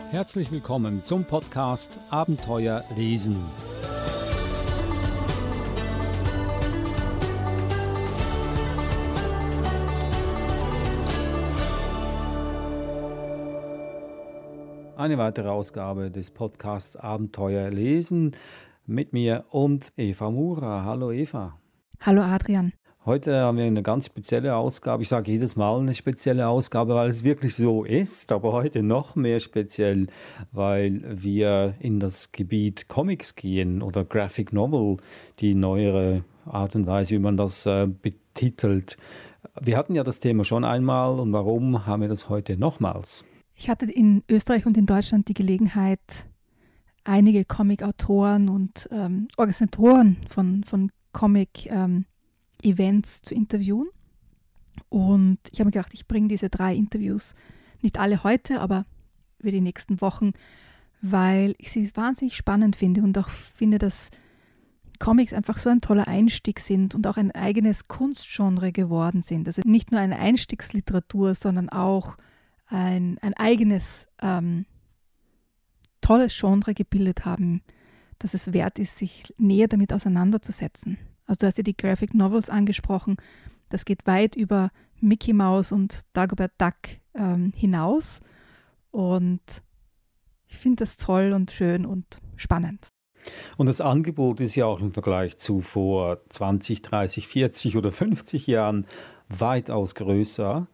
Herzlich willkommen zum Podcast Abenteuer lesen. Eine weitere Ausgabe des Podcasts Abenteuer lesen mit mir und Eva Mura. Hallo Eva. Hallo Adrian. Heute haben wir eine ganz spezielle Ausgabe. Ich sage jedes Mal eine spezielle Ausgabe, weil es wirklich so ist, aber heute noch mehr speziell, weil wir in das Gebiet Comics gehen oder Graphic Novel, die neuere Art und Weise, wie man das betitelt. Wir hatten ja das Thema schon einmal und warum haben wir das heute nochmals? Ich hatte in Österreich und in Deutschland die Gelegenheit, einige Comic-Autoren und Organisatoren von Comic-Events zu interviewen. Und ich habe mir gedacht, ich bringe diese 3 Interviews, nicht alle heute, aber für die nächsten Wochen, weil ich sie wahnsinnig spannend finde und auch finde, dass Comics einfach so ein toller Einstieg sind und auch ein eigenes Kunstgenre geworden sind. Also nicht nur eine Einstiegsliteratur, sondern auch ein eigenes tolles Genre gebildet haben, dass es wert ist, sich näher damit auseinanderzusetzen. Also du hast ja die Graphic Novels angesprochen, das geht weit über Mickey Mouse und Dagobert Duck hinaus und ich finde das toll und schön und spannend. Und das Angebot ist ja auch im Vergleich zu vor 20, 30, 40 oder 50 Jahren weitaus größer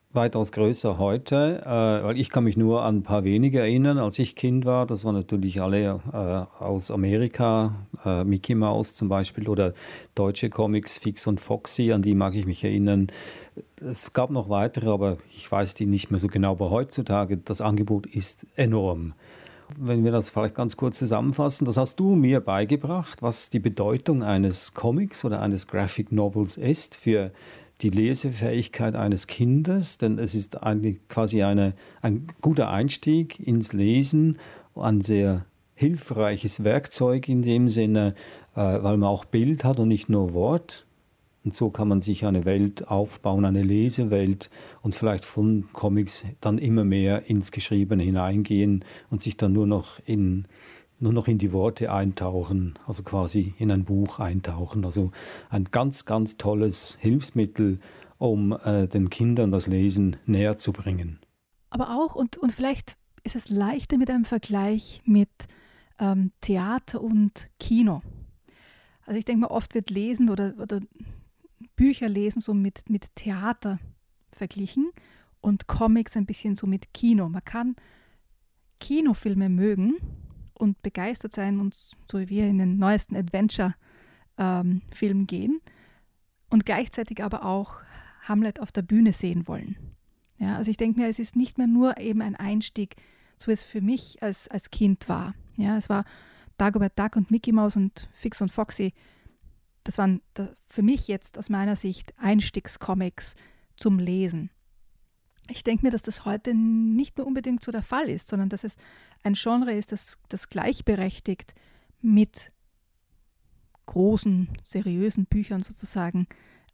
heute, weil ich kann mich nur an ein paar wenige erinnern, als ich Kind war. Das waren natürlich alle aus Amerika, Mickey Mouse zum Beispiel oder deutsche Comics, Fix und Foxy, an die mag ich mich erinnern. Es gab noch weitere, aber ich weiß die nicht mehr so genau. Aber heutzutage, das Angebot ist enorm. Wenn wir das vielleicht ganz kurz zusammenfassen, das hast du mir beigebracht, was die Bedeutung eines Comics oder eines Graphic Novels ist für die Lesefähigkeit eines Kindes, denn es ist eigentlich quasi ein guter Einstieg ins Lesen, ein sehr hilfreiches Werkzeug in dem Sinne, weil man auch Bild hat und nicht nur Wort. Und so kann man sich eine Welt aufbauen, eine Lesewelt und vielleicht von Comics dann immer mehr ins Geschriebene hineingehen und sich dann nur noch in die Worte eintauchen, also quasi in ein Buch eintauchen. Also ein ganz, ganz tolles Hilfsmittel, um den Kindern das Lesen näher zu bringen. Aber auch, und vielleicht ist es leichter mit einem Vergleich mit Theater und Kino. Also ich denke mal, oft wird Lesen oder Bücher lesen so mit Theater verglichen und Comics ein bisschen so mit Kino. Man kann Kinofilme mögen und begeistert sein und so wie wir in den neuesten Adventure-Film gehen und gleichzeitig aber auch Hamlet auf der Bühne sehen wollen. Ja, also ich denke mir, es ist nicht mehr nur eben ein Einstieg, so wie es für mich als Kind war. Ja, es war Dagobert Duck und Mickey Mouse und Fix und Foxy. Das waren für mich jetzt aus meiner Sicht Einstiegscomics zum Lesen. Ich denke mir, dass das heute nicht mehr unbedingt so der Fall ist, sondern dass es ein Genre ist, das gleichberechtigt mit großen, seriösen Büchern sozusagen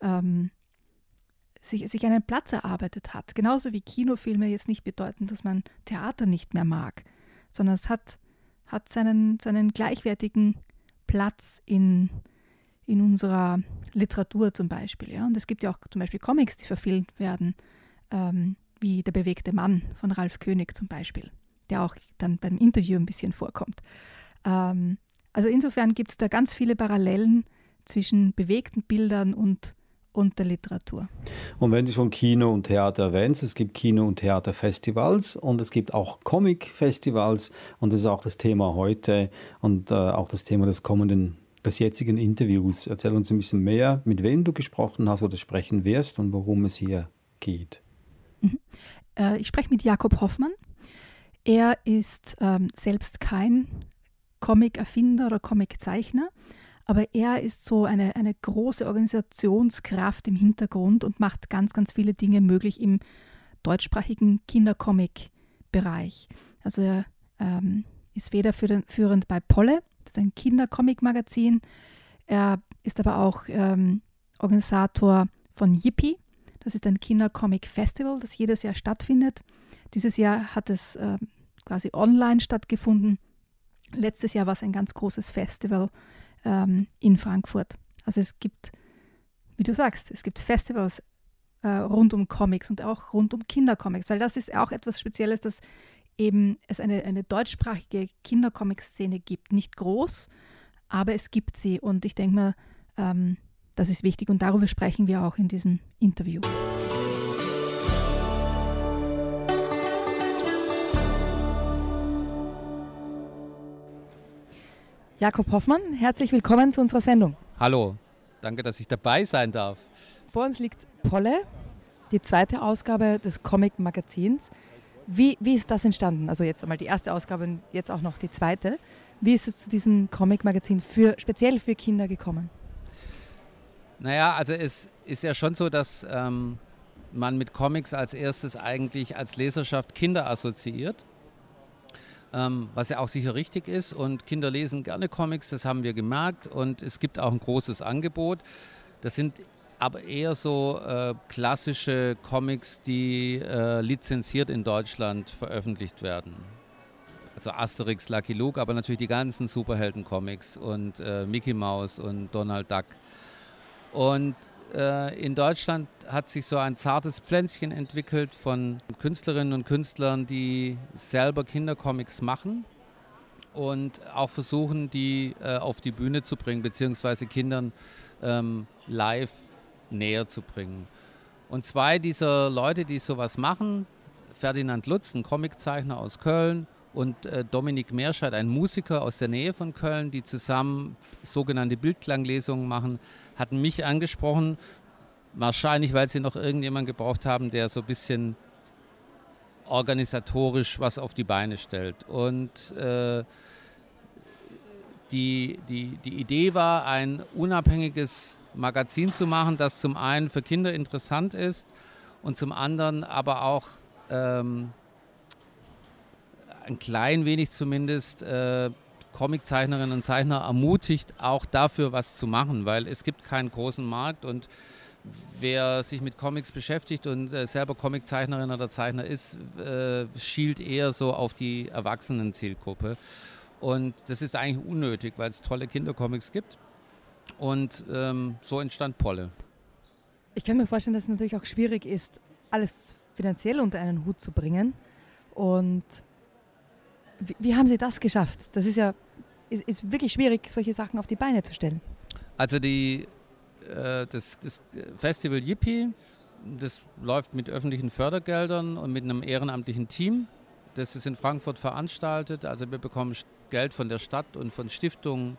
sich einen Platz erarbeitet hat. Genauso wie Kinofilme jetzt nicht bedeuten, dass man Theater nicht mehr mag, sondern es hat seinen gleichwertigen Platz in unserer Literatur zum Beispiel. Ja? Und es gibt ja auch zum Beispiel Comics, die verfilmt werden, wie Der bewegte Mann von Ralf König zum Beispiel, der auch dann beim Interview ein bisschen vorkommt. Also insofern gibt es da ganz viele Parallelen zwischen bewegten Bildern und der Literatur. Und wenn du schon Kino und Theater erwähnst, es gibt Kino- und Theaterfestivals und es gibt auch Comic-Festivals und das ist auch das Thema heute und auch das Thema des jetzigen Interviews. Erzähl uns ein bisschen mehr, mit wem du gesprochen hast oder sprechen wirst und worum es hier geht. Ich spreche mit Jakob Hoffmann. Er ist selbst kein Comic-Erfinder oder Comic-Zeichner, aber er ist so eine große Organisationskraft im Hintergrund und macht ganz, ganz viele Dinge möglich im deutschsprachigen Kindercomic-Bereich. Also er ist federführend bei Polle, das ist ein Kindercomic-Magazin. Er ist aber auch Organisator von Yippie. Das ist ein Kindercomic-Festival, das jedes Jahr stattfindet. Dieses Jahr hat es quasi online stattgefunden. Letztes Jahr war es ein ganz großes Festival in Frankfurt. Also es gibt, wie du sagst, es gibt Festivals rund um Comics und auch rund um Kindercomics, weil das ist auch etwas Spezielles, dass eben es eine deutschsprachige Kindercomic-Szene gibt. Nicht groß, aber es gibt sie und ich denke mal, das ist wichtig und darüber sprechen wir auch in diesem Interview. Jakob Hoffmann, herzlich willkommen zu unserer Sendung. Hallo, danke, dass ich dabei sein darf. Vor uns liegt Polle, die zweite Ausgabe des Comic-Magazins. Wie ist das entstanden? Also jetzt einmal die erste Ausgabe und jetzt auch noch die zweite. Wie ist es zu diesem Comic-Magazin speziell für Kinder gekommen? Naja, also es ist ja schon so, dass man mit Comics als erstes eigentlich als Leserschaft Kinder assoziiert. Was ja auch sicher richtig ist und Kinder lesen gerne Comics, das haben wir gemerkt und es gibt auch ein großes Angebot. Das sind aber eher so klassische Comics, die lizenziert in Deutschland veröffentlicht werden. Also Asterix, Lucky Luke, aber natürlich die ganzen Superhelden-Comics und Mickey Mouse und Donald Duck. Und in Deutschland hat sich so ein zartes Pflänzchen entwickelt von Künstlerinnen und Künstlern, die selber Kindercomics machen und auch versuchen, die auf die Bühne zu bringen, beziehungsweise Kindern live näher zu bringen. Und zwei dieser Leute, die sowas machen, Ferdinand Lutz, ein Comiczeichner aus Köln, und Dominik Meerscheid, ein Musiker aus der Nähe von Köln, die zusammen sogenannte Bildklanglesungen machen, hatten mich angesprochen, wahrscheinlich, weil sie noch irgendjemanden gebraucht haben, der so ein bisschen organisatorisch was auf die Beine stellt. Und die Idee war, ein unabhängiges Magazin zu machen, das zum einen für Kinder interessant ist und zum anderen aber auch ein klein wenig zumindest Comiczeichnerinnen und Zeichner ermutigt, auch dafür was zu machen, weil es gibt keinen großen Markt und wer sich mit Comics beschäftigt und selber Comiczeichnerin oder Zeichner ist, schielt eher so auf die Erwachsenen-Zielgruppe. Und das ist eigentlich unnötig, weil es tolle Kindercomics gibt. Und so entstand Polle. Ich kann mir vorstellen, dass es natürlich auch schwierig ist, alles finanziell unter einen Hut zu bringen. Und wie haben Sie das geschafft? Das ist ja ist wirklich schwierig, solche Sachen auf die Beine zu stellen. Also das Festival Yippie, das läuft mit öffentlichen Fördergeldern und mit einem ehrenamtlichen Team. Das ist in Frankfurt veranstaltet. Also wir bekommen Geld von der Stadt und von Stiftungen.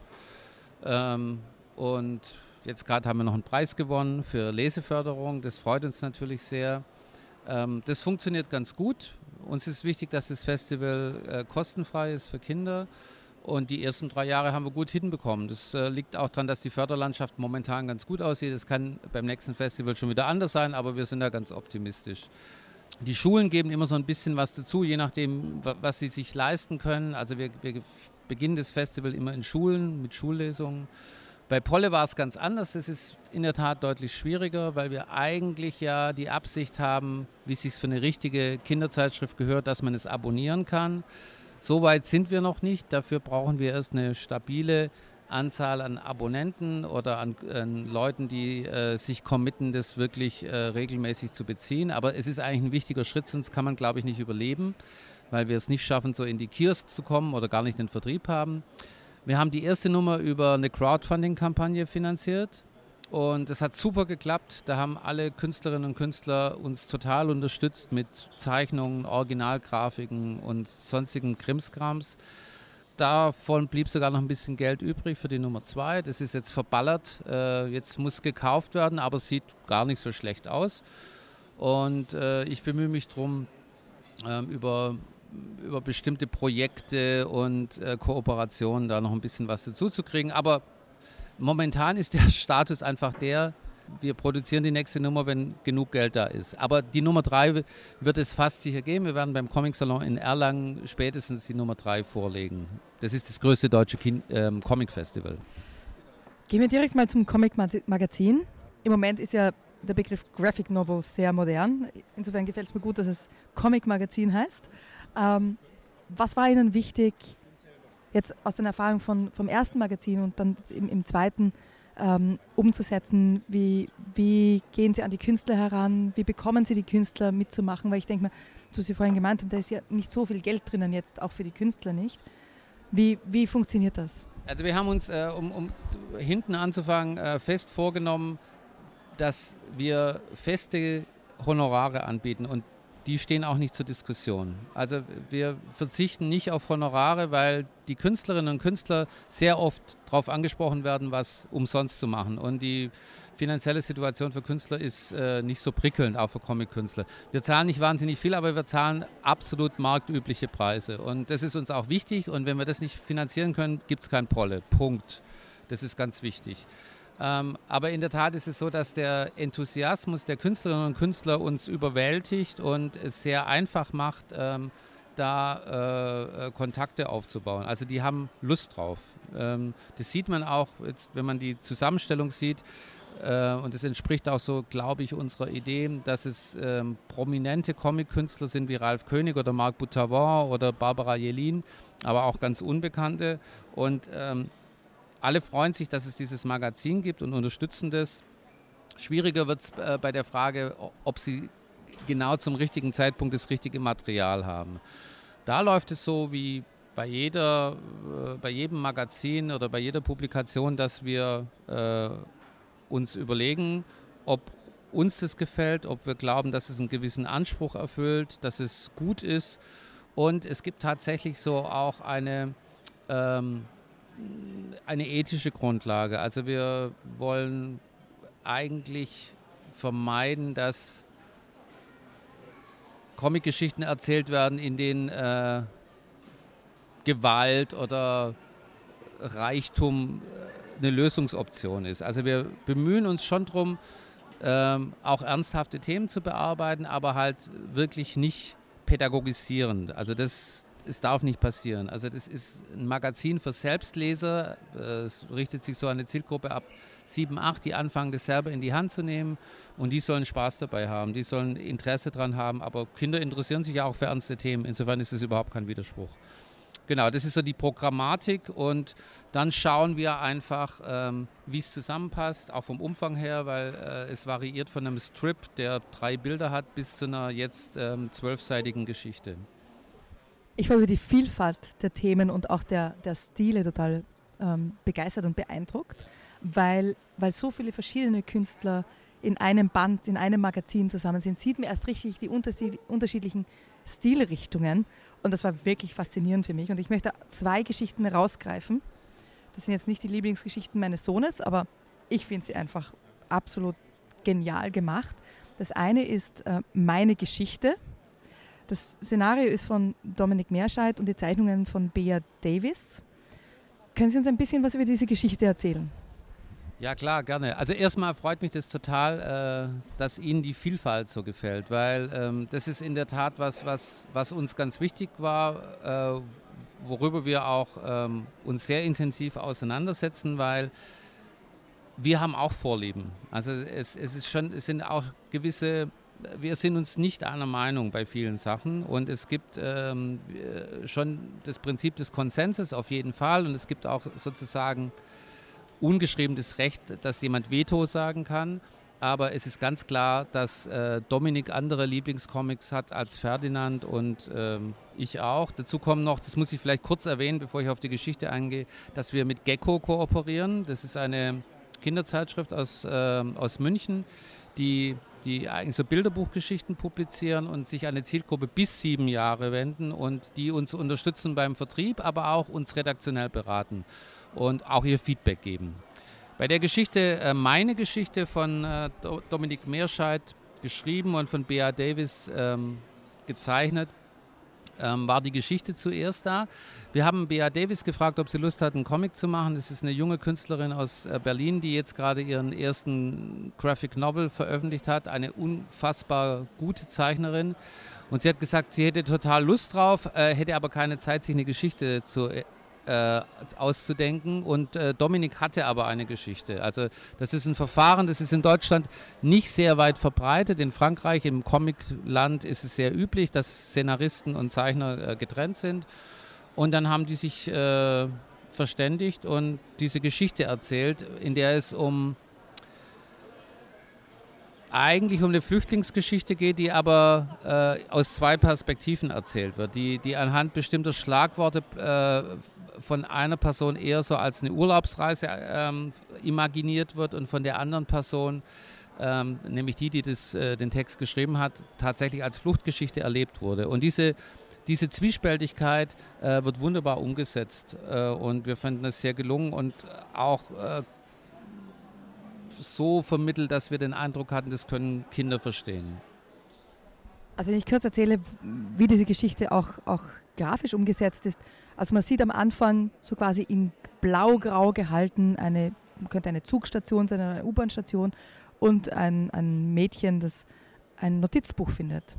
Und jetzt gerade haben wir noch einen Preis gewonnen für Leseförderung. Das freut uns natürlich sehr. Das funktioniert ganz gut. Uns ist wichtig, dass das Festival kostenfrei ist für Kinder. Und die ersten 3 Jahre haben wir gut hinbekommen. Das liegt auch daran, dass die Förderlandschaft momentan ganz gut aussieht. Das kann beim nächsten Festival schon wieder anders sein, aber wir sind da ganz optimistisch. Die Schulen geben immer so ein bisschen was dazu, je nachdem, was sie sich leisten können. Also wir beginnen das Festival immer in Schulen mit Schullesungen. Bei Polle war es ganz anders. Das ist in der Tat deutlich schwieriger, weil wir eigentlich ja die Absicht haben, wie es sich für eine richtige Kinderzeitschrift gehört, dass man es abonnieren kann. So weit sind wir noch nicht. Dafür brauchen wir erst eine stabile Anzahl an Abonnenten oder an Leuten, die sich committen, das wirklich regelmäßig zu beziehen. Aber es ist eigentlich ein wichtiger Schritt, sonst kann man, glaube ich, nicht überleben, weil wir es nicht schaffen, so in die Kiosks zu kommen oder gar nicht den Vertrieb haben. Wir haben die erste Nummer über eine Crowdfunding-Kampagne finanziert und es hat super geklappt. Da haben alle Künstlerinnen und Künstler uns total unterstützt mit Zeichnungen, Originalgrafiken und sonstigen Krimskrams. Davon blieb sogar noch ein bisschen Geld übrig für die Nummer 2. Das ist jetzt verballert. Jetzt muss gekauft werden, aber es sieht gar nicht so schlecht aus. Und ich bemühe mich darum, über bestimmte Projekte und Kooperationen da noch ein bisschen was dazu zu kriegen. Aber momentan ist der Status einfach der, wir produzieren die nächste Nummer, wenn genug Geld da ist. Aber die Nummer 3 wird es fast sicher geben. Wir werden beim Comic-Salon in Erlangen spätestens die Nummer 3 vorlegen. Das ist das größte deutsche Comic-Festival. Gehen wir direkt mal zum Comic-Magazin. Im Moment ist ja der Begriff Graphic Novel sehr modern. Insofern gefällt es mir gut, dass es Comic-Magazin heißt. Was war Ihnen wichtig, jetzt aus den Erfahrungen vom ersten Magazin und dann im zweiten umzusetzen? Wie gehen Sie an die Künstler heran? Wie bekommen Sie die Künstler mitzumachen? Weil ich denke mal, so Sie vorhin gemeint haben, da ist ja nicht so viel Geld drinnen jetzt, auch für die Künstler nicht. Wie funktioniert das? Also wir haben uns, um hinten anzufangen, fest vorgenommen, dass wir feste Honorare anbieten und die stehen auch nicht zur Diskussion. Also wir verzichten nicht auf Honorare, weil die Künstlerinnen und Künstler sehr oft darauf angesprochen werden, was umsonst zu machen. Und die finanzielle Situation für Künstler ist nicht so prickelnd, auch für Comic-Künstler. Wir zahlen nicht wahnsinnig viel, aber wir zahlen absolut marktübliche Preise. Und das ist uns auch wichtig. Und wenn wir das nicht finanzieren können, gibt es kein Prolle. Punkt. Das ist ganz wichtig. Aber in der Tat ist es so, dass der Enthusiasmus der Künstlerinnen und Künstler uns überwältigt und es sehr einfach macht, Kontakte aufzubauen. Also die haben Lust drauf. Das sieht man auch, jetzt, wenn man die Zusammenstellung sieht. Und es entspricht auch so, glaube ich, unserer Idee, dass es prominente Comic-Künstler sind wie Ralf König oder Marc Boutavant oder Barbara Jelin, aber auch ganz Unbekannte. Und alle freuen sich, dass es dieses Magazin gibt und unterstützen das. Schwieriger wird es bei der Frage, ob sie genau zum richtigen Zeitpunkt das richtige Material haben. Da läuft es so wie bei jedem Magazin oder bei jeder Publikation, dass wir uns überlegen, ob uns das gefällt, ob wir glauben, dass es einen gewissen Anspruch erfüllt, dass es gut ist. Und es gibt tatsächlich so auch eine ethische Grundlage. Also wir wollen eigentlich vermeiden, dass Comicgeschichten erzählt werden, in denen Gewalt oder Reichtum eine Lösungsoption ist. Also wir bemühen uns schon darum, auch ernsthafte Themen zu bearbeiten, aber halt wirklich nicht pädagogisierend. Also es darf nicht passieren. Also das ist ein Magazin für Selbstleser. Es richtet sich so an eine Zielgruppe ab 7, 8, die anfangen, das selber in die Hand zu nehmen. Und die sollen Spaß dabei haben, die sollen Interesse dran haben. Aber Kinder interessieren sich ja auch für ernste Themen. Insofern ist es überhaupt kein Widerspruch. Genau, das ist so die Programmatik. Und dann schauen wir einfach, wie es zusammenpasst, auch vom Umfang her, weil es variiert von einem Strip, der 3 Bilder hat, bis zu einer jetzt 12-seitigen Geschichte. Ich war über die Vielfalt der Themen und auch der Stile total begeistert und beeindruckt, weil so viele verschiedene Künstler in einem Band, in einem Magazin zusammen sind, sieht man erst richtig die unterschiedlichen Stilrichtungen und das war wirklich faszinierend für mich und ich möchte 2 Geschichten herausgreifen. Das sind jetzt nicht die Lieblingsgeschichten meines Sohnes, aber ich finde sie einfach absolut genial gemacht. Das eine ist Meine Geschichte. Das Szenario ist von Dominik Meerscheid und die Zeichnungen von Bea Davis. Können Sie uns ein bisschen was über diese Geschichte erzählen? Ja klar, gerne. Also erstmal freut mich das total, dass Ihnen die Vielfalt so gefällt, weil das ist in der Tat was uns ganz wichtig war, worüber wir auch uns sehr intensiv auseinandersetzen, weil wir haben auch Vorlieben. Also es sind auch gewisse... Wir sind uns nicht einer Meinung bei vielen Sachen und es gibt schon das Prinzip des Konsenses auf jeden Fall und es gibt auch sozusagen ungeschriebenes Recht, dass jemand Veto sagen kann, aber es ist ganz klar, dass Dominik andere Lieblingscomics hat als Ferdinand und ich auch. Dazu kommen noch, das muss ich vielleicht kurz erwähnen, bevor ich auf die Geschichte eingehe, dass wir mit Gecko kooperieren. Das ist eine Kinderzeitschrift aus München, die eigentlich so Bilderbuchgeschichten publizieren und sich an eine Zielgruppe bis 7 Jahre wenden und die uns unterstützen beim Vertrieb, aber auch uns redaktionell beraten und auch ihr Feedback geben. Bei der Geschichte, Meine Geschichte von Dominik Meerscheid geschrieben und von Bea Davis gezeichnet, war die Geschichte zuerst da. Wir haben Bea Davis gefragt, ob sie Lust hat, einen Comic zu machen. Das ist eine junge Künstlerin aus Berlin, die jetzt gerade ihren ersten Graphic Novel veröffentlicht hat. Eine unfassbar gute Zeichnerin. Und sie hat gesagt, sie hätte total Lust drauf, hätte aber keine Zeit, sich eine Geschichte zu auszudenken und Dominik hatte aber eine Geschichte. Also das ist ein Verfahren, das ist in Deutschland nicht sehr weit verbreitet. In Frankreich, im Comicland ist es sehr üblich, dass Szenaristen und Zeichner getrennt sind und dann haben die sich verständigt und diese Geschichte erzählt, in der es eigentlich um eine Flüchtlingsgeschichte geht, die aber aus zwei Perspektiven erzählt wird, die anhand bestimmter Schlagworte von einer Person eher so als eine Urlaubsreise imaginiert wird und von der anderen Person, nämlich die den Text geschrieben hat, tatsächlich als Fluchtgeschichte erlebt wurde. Und diese Zwiespältigkeit wird wunderbar umgesetzt und wir fanden es sehr gelungen und auch so vermittelt, dass wir den Eindruck hatten, das können Kinder verstehen. Also wenn ich kurz erzähle, wie diese Geschichte auch grafisch umgesetzt ist. Also man sieht am Anfang so quasi in blau-grau gehalten, könnte eine Zugstation sein, eine U-Bahn-Station und ein Mädchen, das ein Notizbuch findet.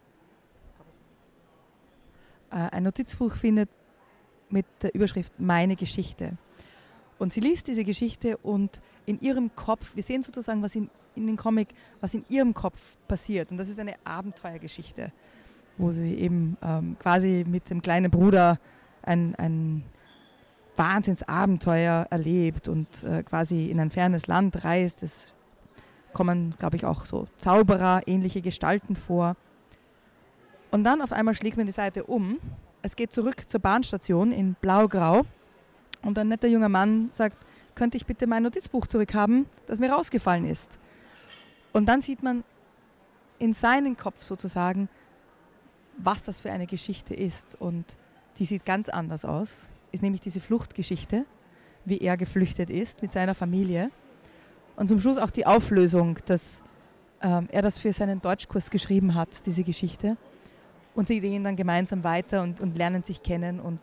Ein Notizbuch findet mit der Überschrift Meine Geschichte. Und sie liest diese Geschichte und in ihrem Kopf, wir sehen sozusagen, was in dem Comic, was in ihrem Kopf passiert. Und das ist eine Abenteuergeschichte, wo sie eben quasi mit dem kleinen Bruder ein Wahnsinnsabenteuer erlebt und quasi in ein fernes Land reist. Es kommen, glaube ich, auch so Zauberer, ähnliche Gestalten vor. Und dann auf einmal schlägt man die Seite um. Es geht zurück zur Bahnstation in blau-grau. Und ein netter junger Mann sagt, könnte ich bitte mein Notizbuch zurückhaben, das mir rausgefallen ist. Und dann sieht man in seinen Kopf sozusagen, was das für eine Geschichte ist. Und die sieht ganz anders aus. Ist nämlich diese Fluchtgeschichte, wie er geflüchtet ist mit seiner Familie. Und zum Schluss auch die Auflösung, dass er das für seinen Deutschkurs geschrieben hat, diese Geschichte. Und sie gehen dann gemeinsam weiter und lernen sich kennen und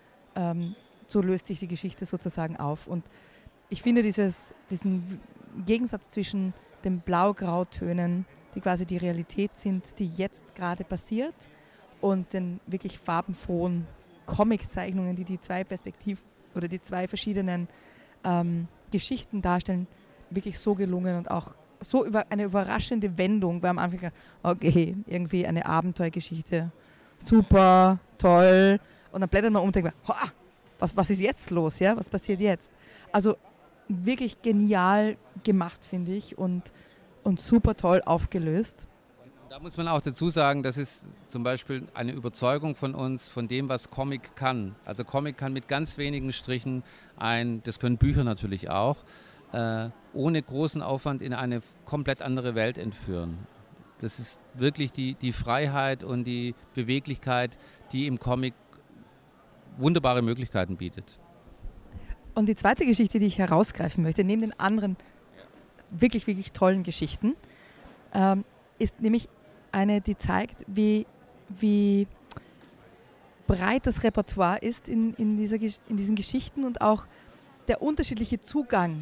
so löst sich die Geschichte sozusagen auf. Und ich finde diesen Gegensatz zwischen den Blau-Grau-Tönen, die quasi die Realität sind, die jetzt gerade passiert, und den wirklich farbenfrohen Comic-Zeichnungen, die zwei Perspektiven oder die zwei verschiedenen Geschichten darstellen, wirklich so gelungen und auch so eine überraschende Wendung, weil am Anfang, okay, irgendwie eine Abenteuergeschichte, super, toll, und dann blättert man um und denkt, was ist jetzt los, ja? Was passiert jetzt? Also wirklich genial gemacht, finde ich, und super toll aufgelöst. Und da muss man auch dazu sagen, das ist zum Beispiel eine Überzeugung von uns, von dem, was Comic kann. Also Comic kann mit ganz wenigen Strichen das können Bücher natürlich auch, ohne großen Aufwand in eine komplett andere Welt entführen. Das ist wirklich die Freiheit und die Beweglichkeit, die im Comic wunderbare Möglichkeiten bietet. Und die zweite Geschichte, die ich herausgreifen möchte, neben den anderen wirklich, wirklich tollen Geschichten, ist nämlich eine, die zeigt, wie breit das Repertoire ist in diesen Geschichten und auch der unterschiedliche Zugang.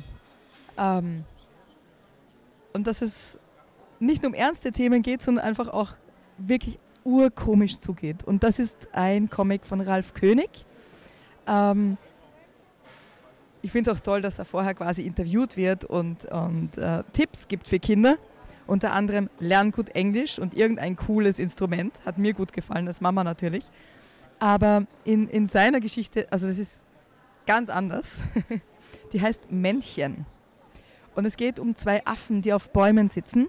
Und dass es nicht um ernste Themen geht, sondern einfach auch wirklich urkomisch zugeht. Und das ist ein Comic von Ralf König. Ich finde es auch toll, dass er vorher quasi interviewt wird und Tipps gibt für Kinder. Unter anderem lern gut Englisch und irgendein cooles Instrument. Hat mir gut gefallen, als Mama natürlich. Aber in seiner Geschichte, also das ist ganz anders. Die heißt Männchen. Und es geht um zwei Affen, die auf Bäumen sitzen.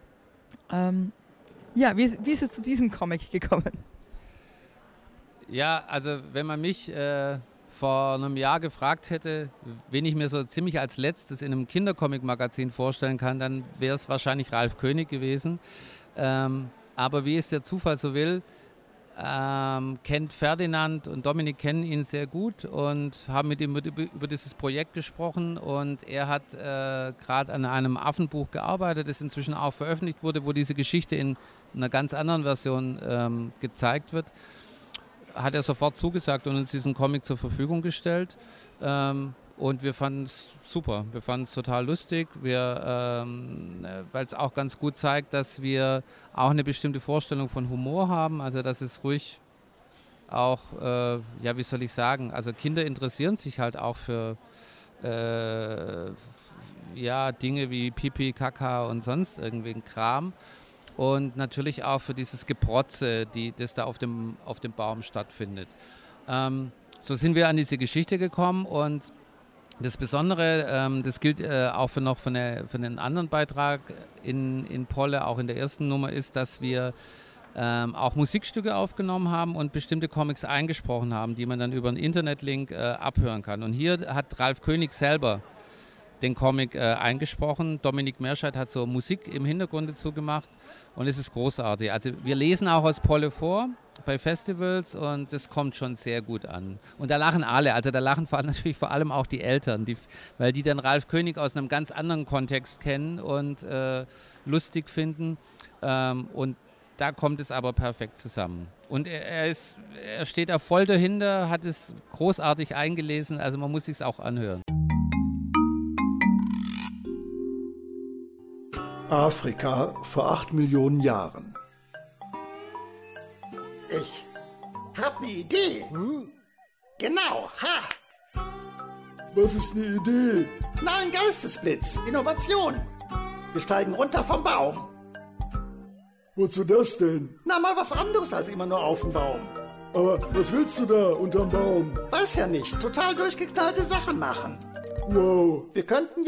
Wie ist es zu diesem Comic gekommen? Ja, also wenn man mich vor einem Jahr gefragt hätte, wen ich mir so ziemlich als letztes in einem Kindercomic-Magazin vorstellen kann, dann wäre es wahrscheinlich Ralf König gewesen. Aber wie es der Zufall so will, kennt Ferdinand und Dominik kennen ihn sehr gut und haben mit ihm über dieses Projekt gesprochen, und er hat gerade an einem Affenbuch gearbeitet, das inzwischen auch veröffentlicht wurde, wo diese Geschichte in einer ganz anderen Version gezeigt wird. Hat er sofort zugesagt und uns diesen Comic zur Verfügung gestellt. Und wir fanden es super, wir fanden es total lustig, weil es auch ganz gut zeigt, dass wir auch eine bestimmte Vorstellung von Humor haben, also dass es ruhig auch, ja, wie soll ich sagen, also Kinder interessieren sich halt auch für ja, Dinge wie Pipi, Kaka und sonst irgendwelchen Kram. Und natürlich auch für dieses Geprotze, das da auf dem Baum stattfindet. So sind wir an diese Geschichte gekommen und das Besondere, das gilt auch für einen anderen Beitrag in Polle, auch in der ersten Nummer, ist, dass wir auch Musikstücke aufgenommen haben und bestimmte Comics eingesprochen haben, die man dann über einen Internetlink abhören kann. Und hier hat Ralf König selber den Comic eingesprochen. Dominik Merscheid hat so Musik im Hintergrund dazu gemacht und es ist großartig. Also wir lesen auch aus Polle vor bei Festivals und das kommt schon sehr gut an. Und da lachen alle, also da lachen natürlich vor allem auch die Eltern, weil die dann Ralf König aus einem ganz anderen Kontext kennen und lustig finden und da kommt es aber perfekt zusammen. Und er steht da voll dahinter, hat es großartig eingelesen, also man muss sich es auch anhören. Afrika vor 8 Millionen Jahren. Ich hab ne Idee. Genau, ha! Was ist eine Idee? Na, ein Geistesblitz. Innovation. Wir steigen runter vom Baum. Wozu das denn? Na, mal was anderes als immer nur auf dem Baum. Aber was willst du da unterm Baum? Weiß ja nicht. Total durchgeknallte Sachen machen. Wow. Wir könnten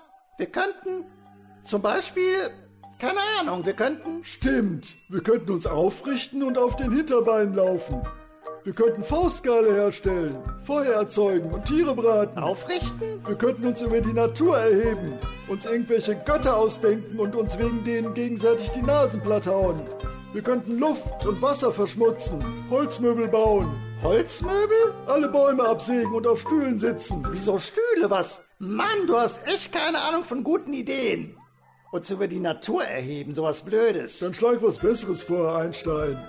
zum Beispiel, keine Ahnung, Stimmt, wir könnten uns aufrichten und auf den Hinterbeinen laufen. Wir könnten Faustgale herstellen, Feuer erzeugen und Tiere braten. Aufrichten? Wir könnten uns über die Natur erheben, uns irgendwelche Götter ausdenken und uns wegen denen gegenseitig die Nasen platt hauen. Wir könnten Luft und Wasser verschmutzen, Holzmöbel bauen. Holzmöbel? Alle Bäume absägen und auf Stühlen sitzen. Wieso Stühle, was? Mann, du hast echt keine Ahnung von guten Ideen. Uns über die Natur erheben, sowas Blödes. Dann schlag was Besseres vor, Einstein.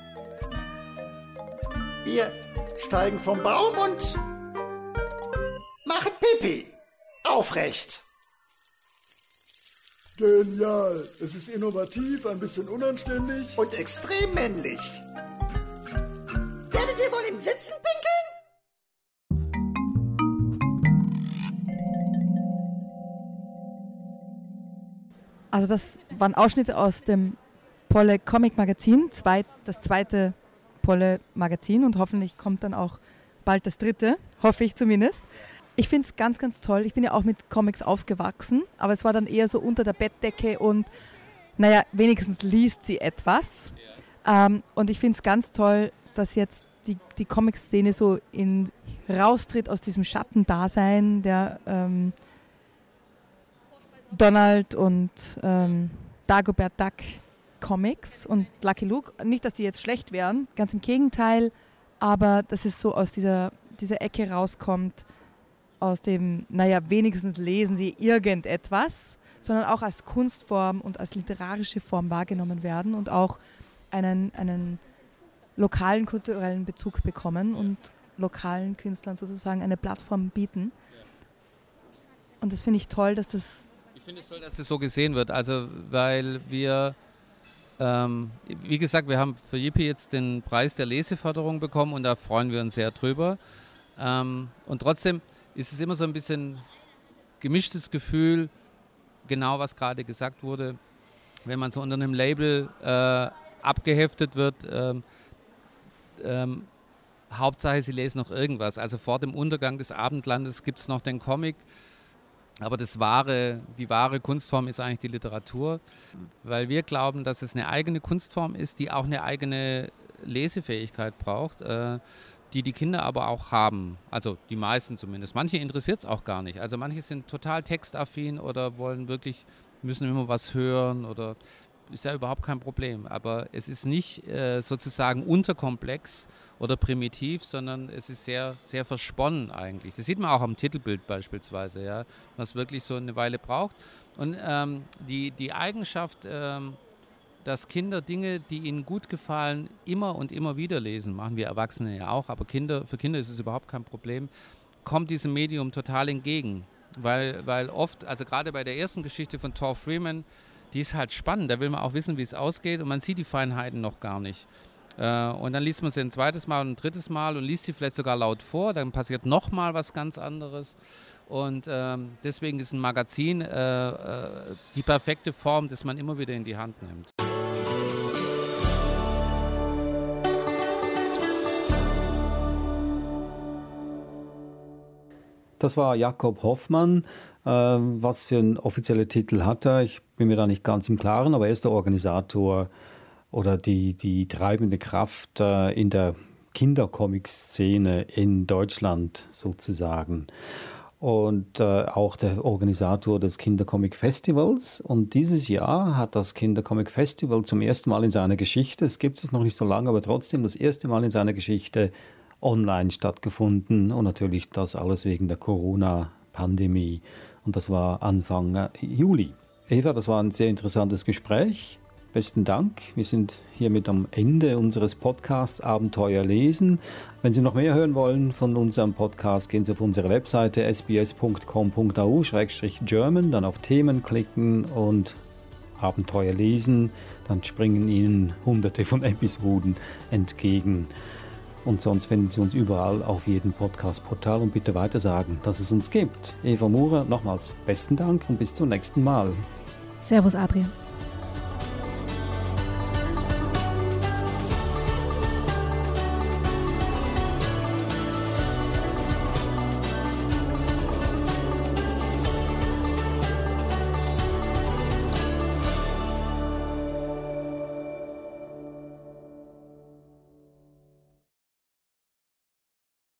Wir steigen vom Baum und machen Pipi. Aufrecht. Genial. Es ist innovativ, ein bisschen unanständig. Und extrem männlich. Werdet ihr wohl im Sitzen pinkeln? Also das waren Ausschnitte aus dem Polle Comic Magazin, das zweite Polle Magazin und hoffentlich kommt dann auch bald das dritte, hoffe ich zumindest. Ich finde es ganz, ganz toll. Ich bin ja auch mit Comics aufgewachsen, aber es war dann eher so unter der Bettdecke und naja, wenigstens liest sie etwas. Und ich finde es ganz toll, dass jetzt die Comic-Szene so raustritt aus diesem Schattendasein der Donald und Dagobert Duck Comics und Lucky Luke. Nicht, dass die jetzt schlecht wären, ganz im Gegenteil, aber dass es so aus dieser Ecke rauskommt, aus dem, naja, wenigstens lesen sie irgendetwas, sondern auch als Kunstform und als literarische Form wahrgenommen werden und auch einen lokalen kulturellen Bezug bekommen und lokalen Künstlern sozusagen eine Plattform bieten. Und das finde ich toll, dass das... Ich finde es toll, dass es so gesehen wird, also weil wir, wie gesagt, wir haben für Yippie jetzt den Preis der Leseförderung bekommen und da freuen wir uns sehr drüber. Und trotzdem ist es immer so ein bisschen gemischtes Gefühl, genau was gerade gesagt wurde, wenn man so unter einem Label abgeheftet wird, Hauptsache sie lesen noch irgendwas. Also vor dem Untergang des Abendlandes gibt es noch den Comic, aber die wahre Kunstform ist eigentlich die Literatur, weil wir glauben, dass es eine eigene Kunstform ist, die auch eine eigene Lesefähigkeit braucht, die Kinder aber auch haben, also die meisten zumindest. Manche interessiert es auch gar nicht, also manche sind total textaffin oder müssen immer was hören oder ist ja überhaupt kein Problem, aber es ist nicht sozusagen unterkomplex oder primitiv, sondern es ist sehr, sehr versponnen eigentlich. Das sieht man auch am Titelbild beispielsweise, ja, was wirklich so eine Weile braucht. Und die Eigenschaft, dass Kinder Dinge, die ihnen gut gefallen, immer und immer wieder lesen, machen wir Erwachsene ja auch, aber für Kinder ist es überhaupt kein Problem, kommt diesem Medium total entgegen. Weil oft, also gerade bei der ersten Geschichte von Thor Freeman, die ist halt spannend, da will man auch wissen, wie es ausgeht und man sieht die Feinheiten noch gar nicht. Und dann liest man sie ein zweites Mal und ein drittes Mal und liest sie vielleicht sogar laut vor, dann passiert nochmal was ganz anderes. Und deswegen ist ein Magazin die perfekte Form, dass man immer wieder in die Hand nimmt. Das war Jakob Hoffmann. Was für einen offiziellen Titel hat er? Ich bin mir da nicht ganz im Klaren, aber er ist der Organisator oder die treibende Kraft in der Kindercomic-Szene in Deutschland sozusagen. Und auch der Organisator des Kindercomic-Festivals. Und dieses Jahr hat das Kindercomic-Festival zum ersten Mal in seiner Geschichte, es gibt es noch nicht so lange, aber trotzdem das erste Mal in seiner Geschichte online stattgefunden. Und natürlich das alles wegen der Corona-Pandemie. Und das war Anfang Juli. Eva, das war ein sehr interessantes Gespräch. Besten Dank. Wir sind hiermit am Ende unseres Podcasts Abenteuer lesen. Wenn Sie noch mehr hören wollen von unserem Podcast, gehen Sie auf unsere Webseite sbs.com.au/German, dann auf Themen klicken und Abenteuer lesen. Dann springen Ihnen hunderte von Episoden entgegen. Und sonst finden Sie uns überall auf jedem Podcast-Portal und bitte weitersagen, dass es uns gibt. Eva Murer, nochmals besten Dank und bis zum nächsten Mal. Servus, Adrian.